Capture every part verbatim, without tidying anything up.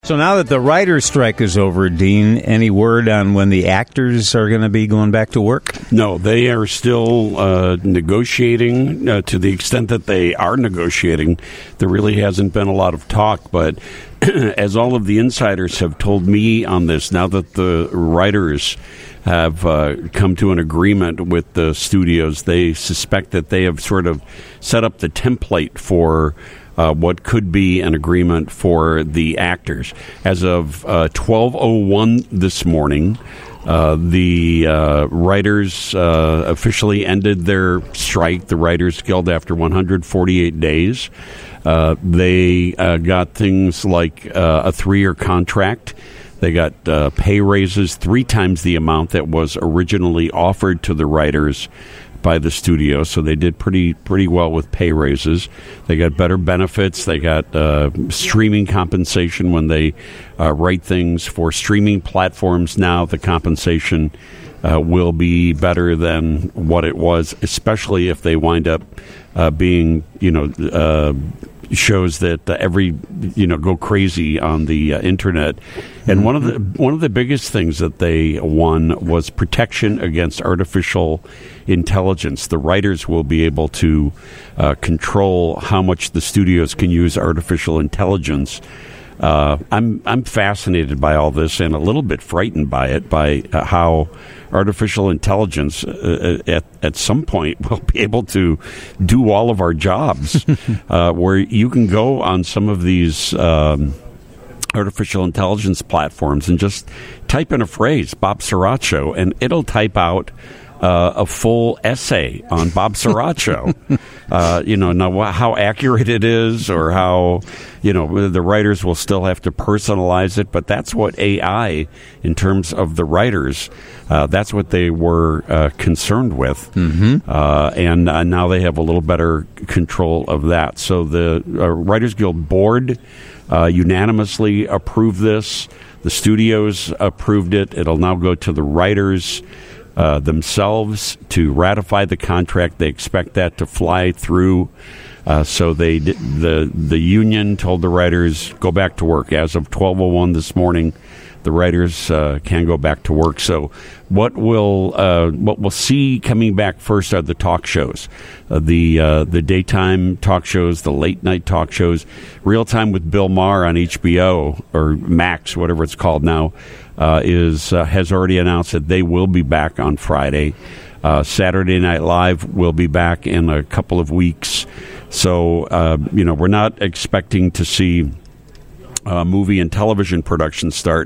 So now that the writer's strike is over, Dean, any word on when the actors are going to be going back to work? No, they are still uh, negotiating uh, to the extent that they are negotiating. There really hasn't been a lot of talk, but as all of the insiders have told me on this, now that the writers have uh, come to an agreement with the studios, they suspect that they have sort of set up the template for Uh, what could be an agreement for the actors. As of uh, twelve oh one this morning, uh, the uh, writers uh, officially ended their strike, the Writers Guild, after one hundred forty-eight days. Uh, they uh, got things like uh, a three-year contract. They got uh, pay raises three times the amount that was originally offered to the writers by the studio, so they did pretty pretty well with pay raises. They got better benefits. They got uh, streaming compensation when they uh, write things for streaming platforms. Now the compensation uh, will be better than what it was, especially if they wind up uh, being, you know, uh, shows that uh, every you know go crazy on the uh, internet. And one of the one of the biggest things that they won was protection against artificial intelligence. The writers will be able to uh, control how much the studios can use artificial intelligence. Uh, I'm I'm fascinated by all this and a little bit frightened by it, by uh, how artificial intelligence uh, at at some point will be able to do all of our jobs. uh, where you can go on some of these um, artificial intelligence platforms and just type in a phrase, Bob Sriracha, and it'll type out Uh, a full essay on Bob Sriracha. uh, you know, now how accurate it is, or how, you know, the writers will still have to personalize it, but that's what A I, in terms of the writers, uh, that's what they were uh, concerned with. Mm-hmm. Uh, and uh, now they have a little better control of that. So the uh, Writers Guild board uh, unanimously approved this. The studios approved it. It'll now go to the writers Uh, themselves to ratify the contract. They expect that to fly through. Uh, so they did, the the union told the writers, go back to work. As of twelve oh one this morning, the writers uh, can go back to work. So what we'll uh, what we'll see coming back first are the talk shows, uh, the uh, the daytime talk shows, the late night talk shows. Real Time with Bill Maher on H B O or Max, whatever it's called now. Uh, is uh, has already announced that they will be back on Friday. Uh, Saturday Night Live will be back in a couple of weeks. So, uh, you know, we're not expecting to see uh, movie and television production start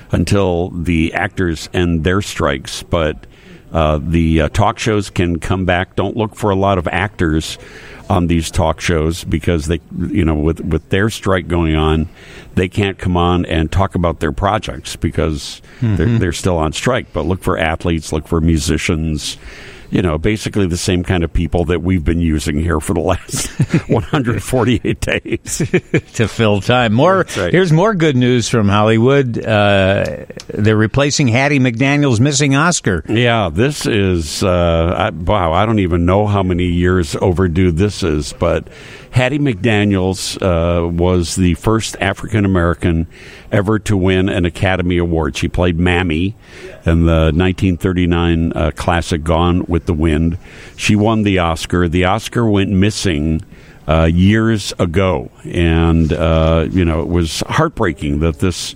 until the actors end their strikes. But uh, the uh, talk shows can come back. Don't look for a lot of actors on these talk shows because they, you know, with with their strike going on, they can't come on and talk about their projects because mm-hmm. they're, they're still on strike. But look for athletes, look for musicians, you know, basically the same kind of people that we've been using here for the last one hundred forty-eight days to fill time. More right. Here's more good news from Hollywood. Uh, they're replacing Hattie McDaniel's missing Oscar. Yeah, this is uh, I, wow. I don't even know how many years overdue this is, but Hattie McDaniels uh, was the first African American ever to win an Academy Award. She played Mammy in the nineteen thirty-nine uh, classic Gone with the Wind. She won the Oscar. The Oscar went missing uh, years ago, and uh, you know it was heartbreaking that this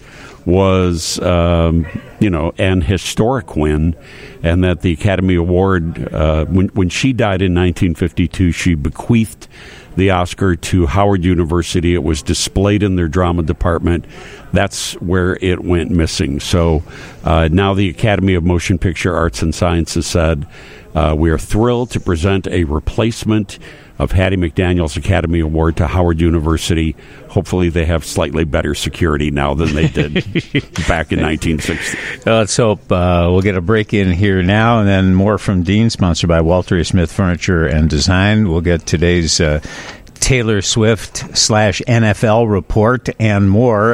was um, you know an historic win, and that the Academy Award uh, when when she died in nineteen fifty-two, she bequeathed the Oscar to Howard University. It was displayed in their drama department. That's where it went missing. So uh, now the Academy of Motion Picture Arts and Sciences said, uh, we are thrilled to present a replacement of Hattie McDaniel's Academy Award to Howard University. Hopefully they have slightly better security now than they did back in nineteen sixty. Uh, let's hope. Uh, we'll get a break in here now, and then more from Dean, sponsored by Walter A. Smith Furniture and Design. We'll get today's uh, Taylor Swift slash N F L report and more.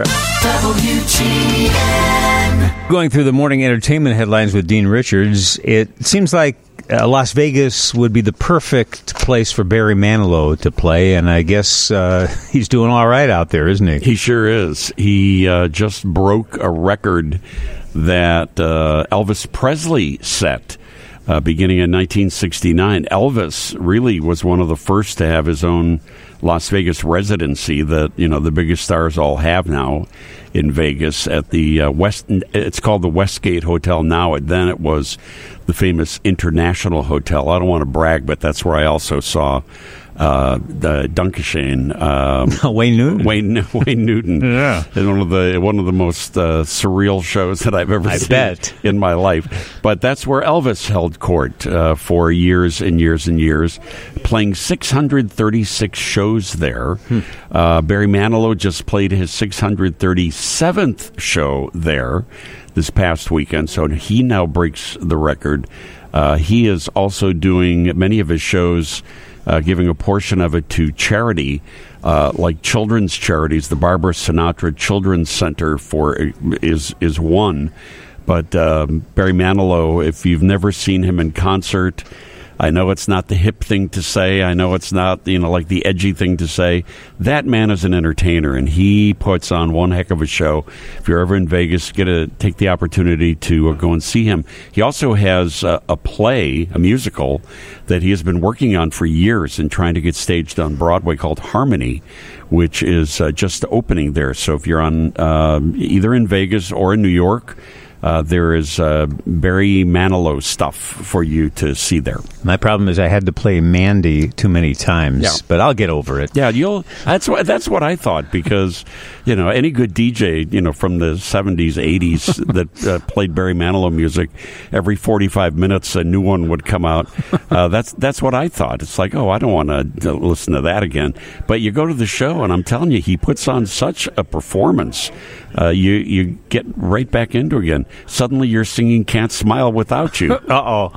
W G N. Going through the morning entertainment headlines with Dean Richards, it seems like uh, Las Vegas would be the perfect place for Barry Manilow to play, and I guess uh, he's doing all right out there, isn't he? He sure is. He uh, just broke a record that uh, Elvis Presley set uh, beginning in nineteen sixty-nine. Elvis really was one of the first to have his own Las Vegas residency that, you know, the biggest stars all have now in Vegas at the uh, West. It's called the Westgate Hotel now. And then it was the famous International Hotel. I don't want to brag, but that's where I also saw uh, the Dunkashane, um, Wayne Newton. Wayne Wayne Newton. Yeah, in one of the one of the most uh, surreal shows that I've ever I seen bet. in my life. But that's where Elvis held court uh, for years and years and years, playing six hundred thirty-six shows there. Hmm. Uh, Barry Manilow just played his six hundred thirty-seventh show there this past weekend, so he now breaks the record. Uh, he is also doing many of his shows, uh, giving a portion of it to charity, uh, like children's charities. The Barbara Sinatra Children's Center for is is one. But um, Barry Manilow, if you've never seen him in concert, I know it's not the hip thing to say. I know it's not, you know, like the edgy thing to say. That man is an entertainer, and he puts on one heck of a show. If you're ever in Vegas, get to take the opportunity to uh, go and see him. He also has uh, a play, a musical, that he has been working on for years and trying to get staged on Broadway called Harmony, which is uh, just opening there. So if you're on uh, either in Vegas or in New York, Uh, there is uh, Barry Manilow stuff for you to see there. My problem is I had to play Mandy too many times, yeah. but I'll get over it. Yeah, you'll. That's what that's what I thought, because you know any good D J, you know, from the seventies, eighties that uh, played Barry Manilow music, every forty-five minutes a new one would come out. Uh, that's that's what I thought. It's like, oh, I don't want to listen to that again. But you go to the show, and I'm telling you, he puts on such a performance. Uh, you you get right back into it again. Suddenly, you're singing "Can't Smile Without You." Uh oh!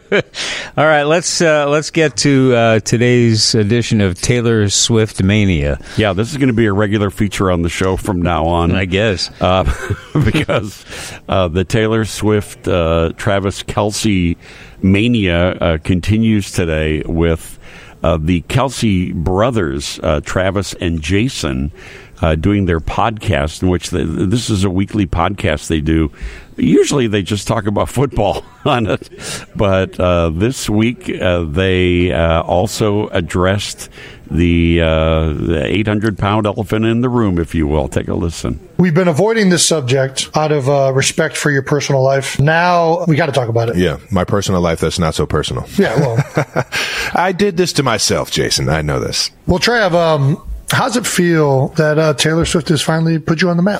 All right, let's uh, let's get to uh, today's edition of Taylor Swift Mania. Yeah, this is going to be a regular feature on the show from now on, I guess, uh, because uh, the Taylor Swift uh, Travis Kelce Mania uh, continues today with uh, the Kelce brothers, uh, Travis and Jason. Uh, doing their podcast, in which they, this is a weekly podcast they do. Usually they just talk about football on it, but uh, this week uh, they uh, also addressed the, uh, the eight hundred pound elephant in the room, if you will. Take a listen. We've been avoiding this subject out of uh, respect for your personal life. Now we got to talk about it. Yeah, my personal life, that's not so personal. Yeah, well. I did this to myself, Jason. I know this. Well, Trav, um, how's it feel that uh, Taylor Swift has finally put you on the map?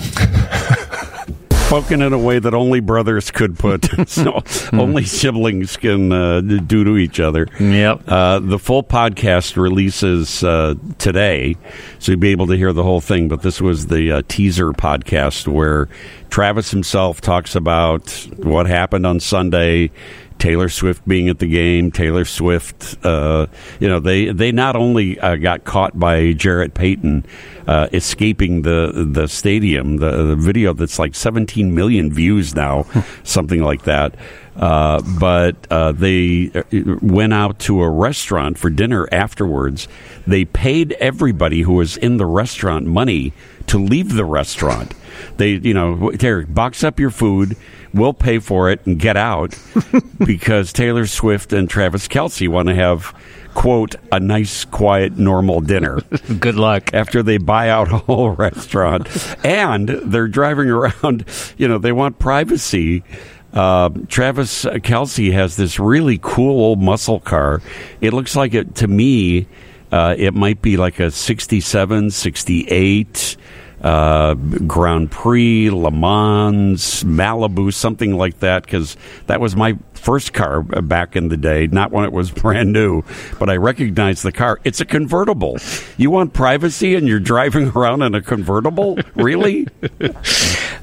Spoken in a way that only brothers could put, so mm. only siblings can uh, do to each other. Yep. Uh, the full podcast releases uh, today, so you'll be able to hear the whole thing. But this was the uh, teaser podcast where Travis himself talks about what happened on Sunday. Taylor Swift being at the game, Taylor Swift, uh, you know, they they not only uh, got caught by Jarrett Payton uh, escaping the the stadium, the, the video that's like seventeen million views now, something like that, uh, but uh, they went out to a restaurant for dinner afterwards. They paid everybody who was in the restaurant money to leave the restaurant. They, you know, Derek, box up your food. We'll pay for it and get out, because Taylor Swift and Travis Kelce want to have, quote, a nice, quiet, normal dinner. Good luck. After they buy out a whole restaurant. And they're driving around, you know, they want privacy. Uh, Travis Kelce has this really cool old muscle car. It looks like it, to me, uh, it might be like a sixty-seven, sixty-eight Uh, Grand Prix, Le Mans, Malibu, something like that, because that was my first car back in the day, not when it was brand new, but I recognized the car. It's a convertible. You want privacy and you're driving around in a convertible? Really?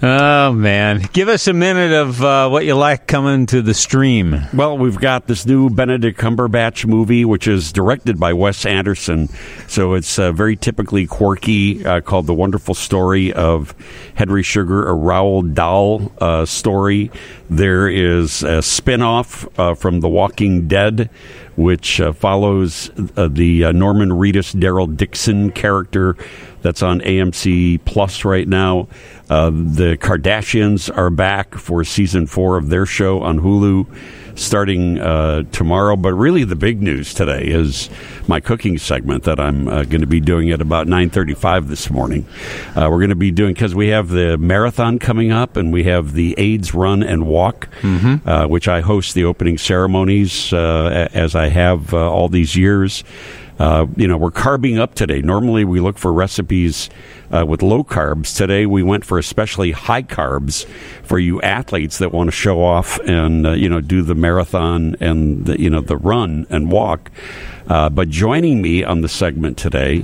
Oh, man. Give us a minute of uh, what you like coming to the stream. Well, we've got this new Benedict Cumberbatch movie, which is directed by Wes Anderson. So it's uh, very typically quirky, uh, called The Wonderful Story of Henry Sugar, a Roald Dahl uh, story. There is a spin-off uh, from The Walking Dead, which uh, follows uh, the uh, Norman Reedus, Daryl Dixon character that's on A M C Plus right now. Uh, the Kardashians are back for season four of their show on Hulu starting uh, tomorrow. But really the big news today is my cooking segment that I'm uh, going to be doing at about nine thirty-five this morning. Uh, we're going to be doing, because we have the marathon coming up and we have the AIDS Run and Walk, mm-hmm. uh, which I host the opening ceremonies uh, as I have uh, all these years. Uh, you know, we're carbing up today. Normally we look for recipes uh, with low carbs. Today we went for especially high carbs for you athletes that want to show off and, uh, you know, do the marathon and, the, you know, the run and walk. Uh, but joining me on the segment today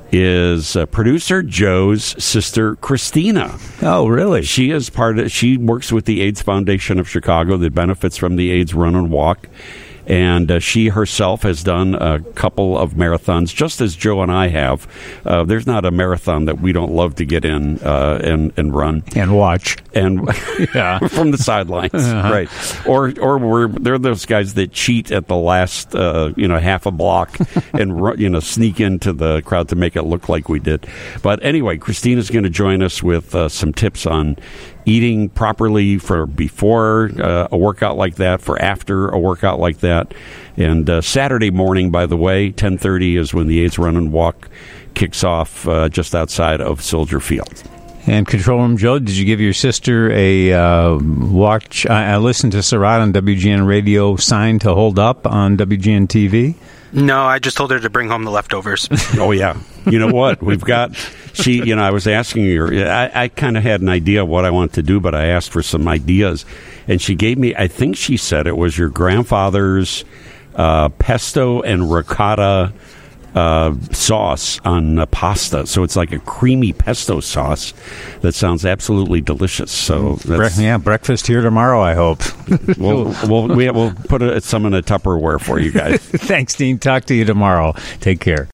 is uh, producer Joe's sister, Christina. Oh, really? She is part of, she works with the AIDS Foundation of Chicago that benefits from the AIDS Run and Walk. And uh, she herself has done a couple of marathons, just as Joe and I have. Uh, there's not a marathon that we don't love to get in uh, and, and run. And watch. And yeah. From the sidelines, uh-huh. Right. Or or we're, they're those guys that cheat at the last, uh, you know, half a block and, you know, sneak into the crowd to make it look like we did. But anyway, Christina's going to join us with uh, some tips on eating properly for before uh, a workout like that, for after a workout like that. And uh, Saturday morning, by the way, ten thirty is when the AIDS Run and Walk kicks off uh, just outside of Soldier Field. And Control Room Joe, did you give your sister a uh, watch? I, I listened to Surratt on W G N Radio, sign to hold up on W G N T V. No, I just told her to bring home the leftovers. Oh, yeah. You know what? We've got, she, you know, I was asking her, I, I kind of had an idea of what I wanted to do, but I asked for some ideas. And she gave me, I think she said it was your grandfather's uh, pesto and ricotta uh, sauce on uh, pasta. So it's like a creamy pesto sauce that sounds absolutely delicious. So that's, Bre- yeah, breakfast here tomorrow, I hope. we'll, we'll, we, we'll put a, some in a Tupperware for you guys. Thanks, Dean. Talk to you tomorrow. Take care.